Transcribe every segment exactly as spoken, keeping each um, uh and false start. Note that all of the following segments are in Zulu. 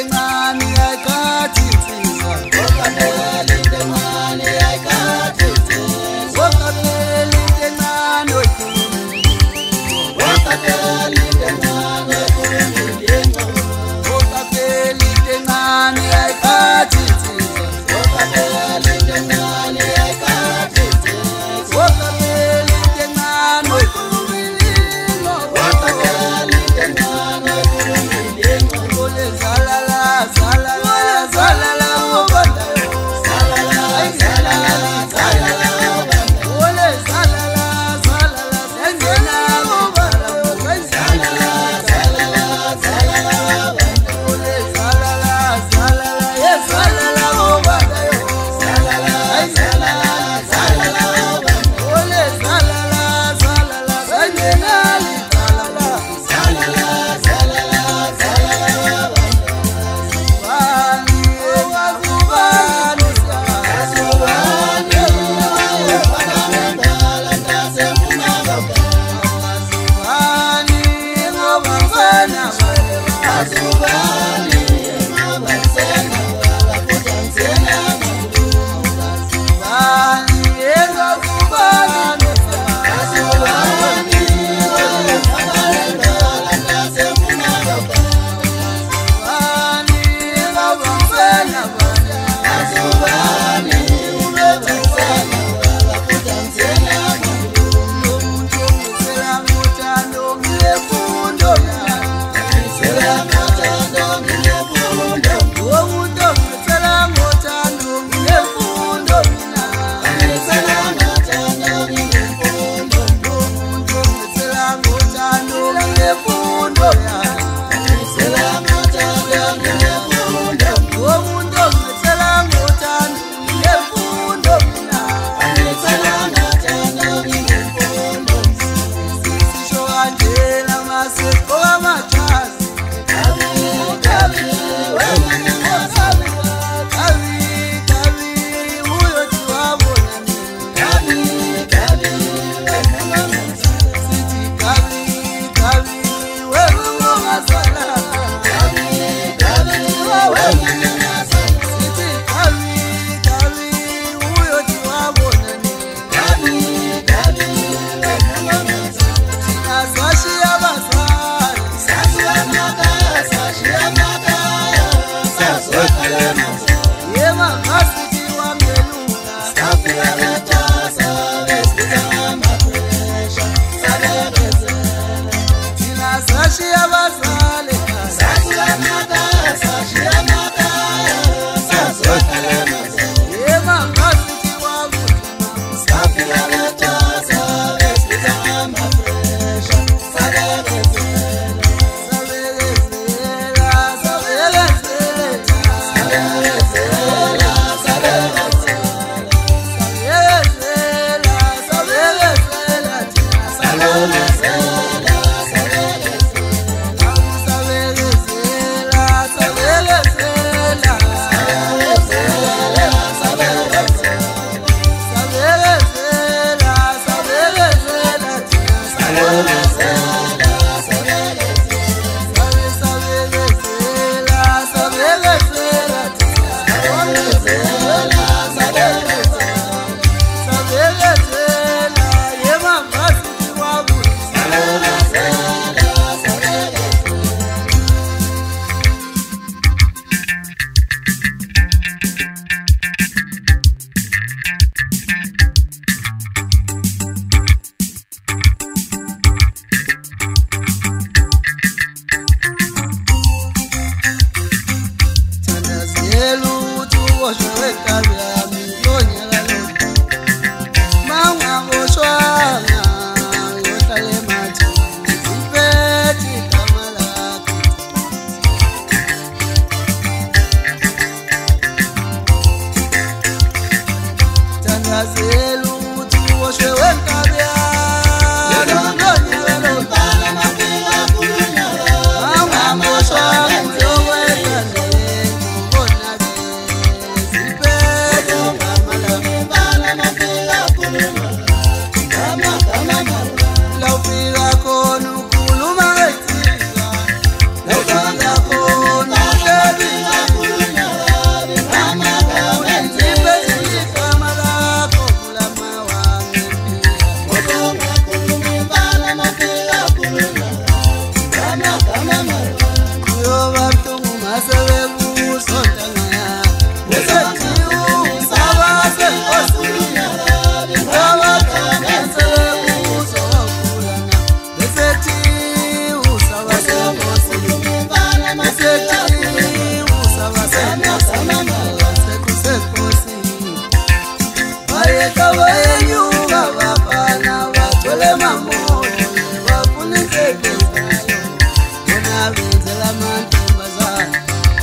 Será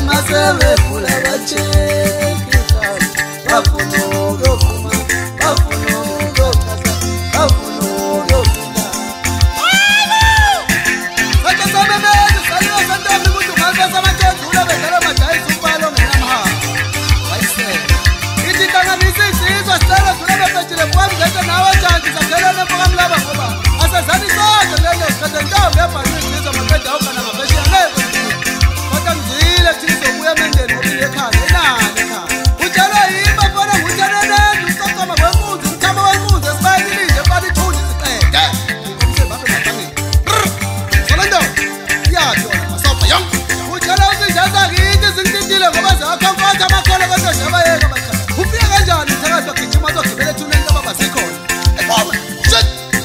masebe pula bacheki bafuna ukuyofuma bafuna ukuyokhaza bafuna ukuyofunda Sacha sabemeze saliwe santombi ukuthi ungase samathendula bedala majayisi umbalo ngenamahamba Ayise Ithi kanganisa isizwe sicela dula befetshile kwami ngeke nawe janti sakhelene mfoka mlaba ngoba asazani sonke lelo sikade ntombi ebhalwe isizwe maqeda ukana ngabeshiya lebo Kodwa ngizile thizo buya emendeni ngobile ekhaya enani ekhaya Utshela yimba fana nguthenenenzi usaqama kwenkunzi umthamo wenkunzi esibayilile fana ithunzi siqede Umsebenzi bakhe mabangeni Solendo iyathola masofa yonke Utshela usinjaza kithi singitile ngoba zakhamfatha amakhona kodwa jabayeka bacha Ufika kanjani uthakaza gijima zogibela ethuneni kababa sikhona Ekoma shit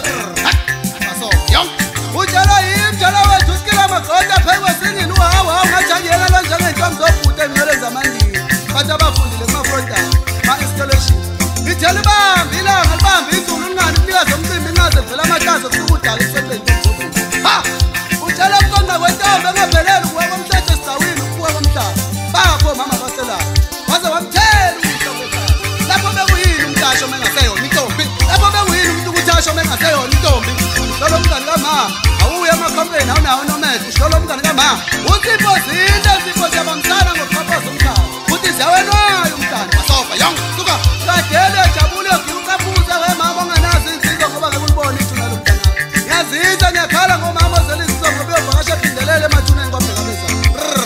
masofa yonke Utshela yimjala wethu sikila magoda phekwe singini uhawa ungathangela lo njengentombi zobhuda ezinqole zamandini bathi abafundile kuma-frontline ma-installation ngithela ibambi ilanga libambi izulu lingani kunikazi omcimbi ingaze vela amatazo kusuka udala isebeni zobhuda ha utshela ukuqonda kwentombi engapheleli ukuwa komhlethe esidawini ukuwa komhlaba bapho mama baselayo waze wamthela ukuhlokohlala lapho bekuyini umntasho mengaseyona intombi lapho bekuyini umuntu ukuthasho mengaseyona intombi hlolo umngani kama awuye amakhompeni awunawo nomehlo hlolo umngani kama uthipho zinde zipho ziyabambisana ngokuqhaphaza umhlaba futhi ziyawenwayo umntana masofa yonke suka kadele jabule yogiuqaphuza wemama ongenazo insizwa ngoba ngeke ulibone ithuna lomntana ngiyazisa ngiyakhala ngomama ozela insizwa ngoba uyovakasha ephindelele emathuneni kwabhekabezana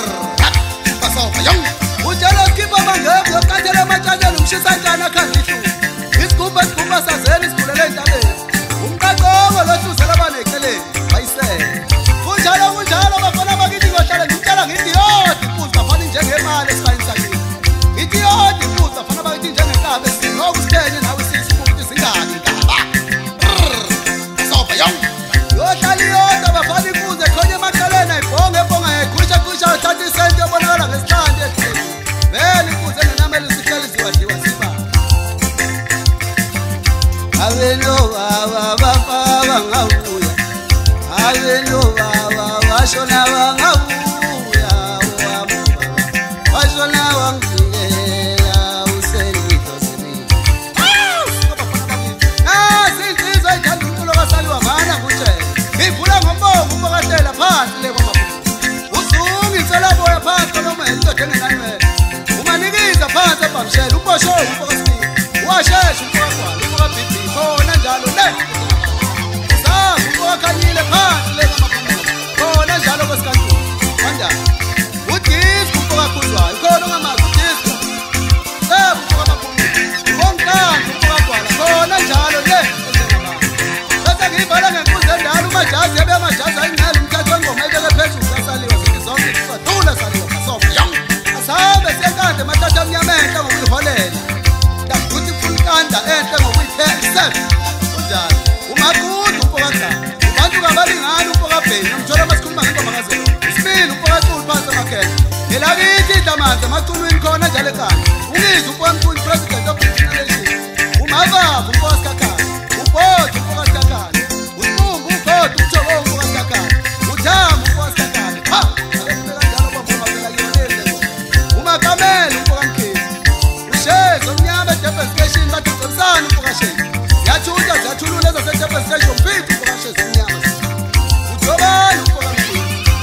masofa yonke utshela uskipha bangeke uyoqathela ematshantsheni umshisa njani akhanda ihluku isigubha isigubha sazela isigulele entabeni umqaqongo lohluzela abaneceleni bayisele kunjalo kunjalo bafana bakithi ngohlala ngitshela ngithi yodwa imfuzi bafana njengemali esibayini sakini ithi yodwa imfuzi bafana bakithi njengenkaba esinoku sithenye nawe sisifuthi zingaki inkaba sofa yonke yohlala iyodwa bafana imfuzi ekhonye emaqaleni ayibhonge ebhonga yayikhusha khusha uthatha isenti yobonakala ngesithandi ekhulu vele imfuzi engenamele sihleli ziwadliwa ziba Aveno baba baba ngabuya Aveno baba washona wangabuya wabu baba washona wangiyela uselito sini Ah sizizo ithanda umculo kasali wamana kutshela Ngivula ngombongo umbokatela phansi le kwamabhuku Usungitsela boya phansi noma indoda engenanwele Umanikiza phansi ebhamshela ubosho umbokasini Washesha umbokagwala umbokabhidi khona njalo le Sazi umbokakanyile phansi le kwamabhuku Khona njalo kwesikantulo Kanjani Udisco umbokakhuzwayo khona ongamazi udisco Sebu umbokabhuku Umbonkanti umbokagwala khona njalo le Bese ngiyibhala ngenkunzi endala umajazi yabe amajazi ayingcela umthatho wengoma ebeke phezulu kasaliwa zithi zonke isadula saliwa masofa yonke Asabe siyenkande mathatha amnyamenhle ngokuyiholela Dakuthi funkanda enhle ngokuyiphekisa Unjani umakudu umpokagana Ubantu kabalingani umpokabheni Nomthola masikhuluma ngengoma kazelo Isibili umpokaculu phansi emakhela Elakithi idamanzi emaculwini khona njalo ekhaya Ungizi umpokaculu president of the generation Umavavu umpokasikakhala Ubhodi umpokasikakhala Usimumbu uGodi umtshoko umpokasikakhala Uthambu umpokasikakhala Ha! Kanjalo kwamama phela kuyonele Umakamela umpokamkhezi Ushezo umnyama eDurban Station bathi ucebisana umpokashezi Ziyathutha ziyathulula ezaseDurban Station mfithi umpokashezi umnyama Ujobani umpokamkhezi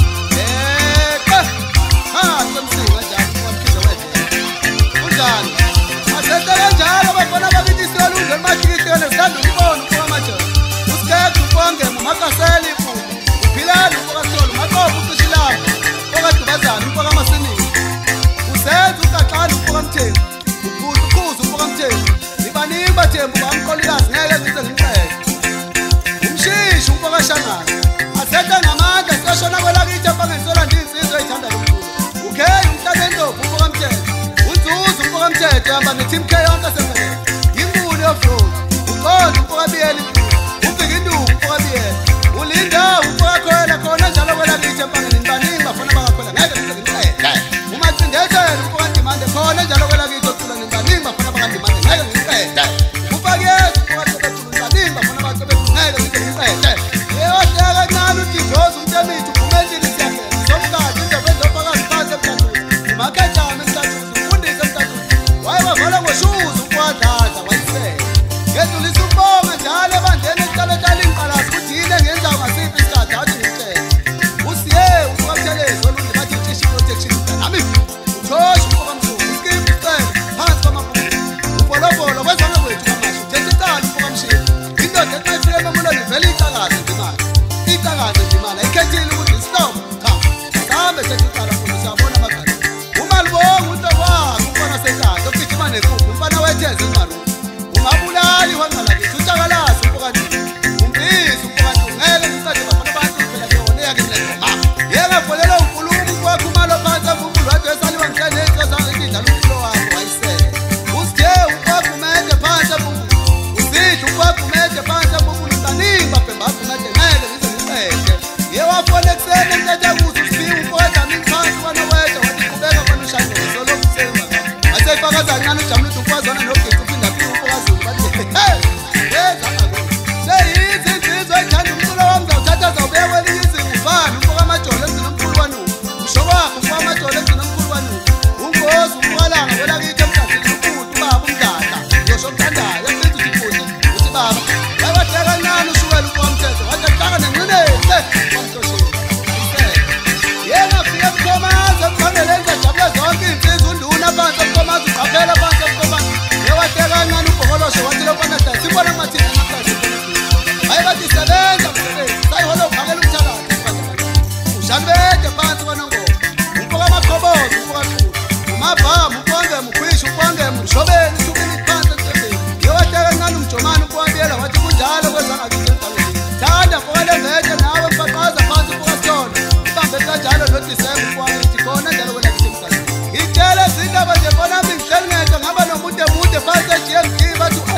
Eqa Ha! Semsinga njalo umpokamkhezi wedlela Unjani Asete kanjalo bafana bakithi siyalunga ematikiteni sithanda ukubona umpokamajoni Usikhetha umpongema umakasela ifuthi Uphilani umpokasolo umaqobo ucishilabo Umpokadubazana umpokamasinizi Usenza ugaxana umpokamthembu Ubuza ukhuza umpokamthembu Nibaningi bathembu bamqolikazi ngeke ngize ngimqede Umshishi umpokashangana Asete ngamandla siyashona kwelakithi empangenisela ndinsizwe eyithanda lomculo Ukheyi umhlaba endlovu umpokamthetho Unzuza umpokamthetho yamba ne-Team K yonke asemvelele Yimbulu yofrodi Uqonda umpokabiyeli Ubhika induku umpokabiyeli Ulindawo umpokakhwela khona njalo kwelakithi empangeni nibaningi bafana bakakhwela ngeke ngize ngimqede Umacindezela umpokadimande khona njalo kwelakithi ocula nibaningi bafana bakadimande ngeke ngimqede Ufakiyeza umpokacebethulu nibaningi bafana bakacebethulu ngeke ngize ngimqede Yeyohleka kancane uDidroza umtemithi uphumendile siyakela Somkade indaba endofakazi phansi emhlantshulu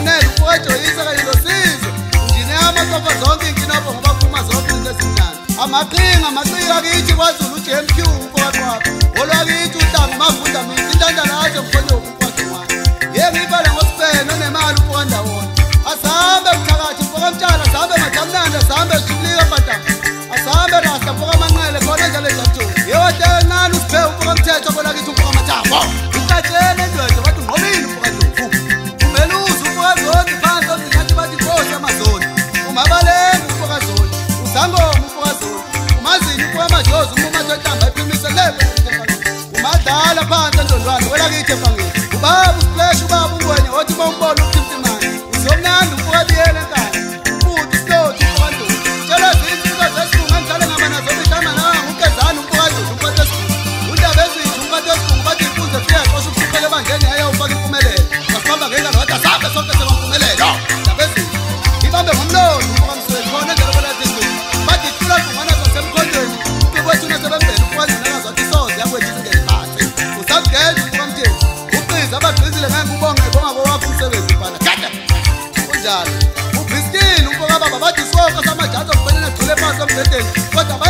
ufanele ukujoyisa kanye losizo njini amasofa zonke inkinabo ngoba phuma zonke izinto ezimnandi amaqhinga amaqhinga kithi kwaZulu uJ M Q umfoqwapha olwakithi uhlanga mafunda mina intandana yazo mkhonyo umfoqwapha yeke ibale ngosipeno nemali ukwanda wona asambe mthakathi mfokamtshana asambe madamnanda asambe sihlika bhata asambe rasta mfokamanqele khona njalo njalo yewathe nani usiphe umfokamthetho kona kithi umfokamathambo uqatshene ndwethu bathi ngqobile umfokadofu umeluza umfokazoni phansi ozingathi bathi inkosi yamazoni umabalenge umfokazoni uzangoma umfokazoni umazini umfokamajozi umumathotamba iphimiselewe umadala phansi endondwane kwelakithi ebhangeni ubaba usplash ubaba ungwenye othi bawumbona ukuthimtimani uzomnandi umfokabiyele enkani futhi slothi umfokadofu tshela zithi zesifunga njalo ngamana zobitama nanga ukezana umfokadofu umphathe esifunga undaba ezithi umphathe esifunga bathi imfunze fika xosha ukuhluphele ebangeni yayo ufaka impumelelo masibamba ngengalo wathi asambe sonke sebampumelelo ndaba ezithi ibambe ngomlomo umfokamsweni khona njalo kwelathi bathi ithula kungana zasemkhondweni ukwethu nasebembele ukwazi nakazathi isoze yakwethu isingene phansi usabugeza umfokamthetho uqiza abagqizile ngeke ubonge bongabo wakho umsebenzi bhala tata kunjalo ubhiskini umfokababa bathi sonke samajazi okufanele agcwele phansi omdedeni kodwa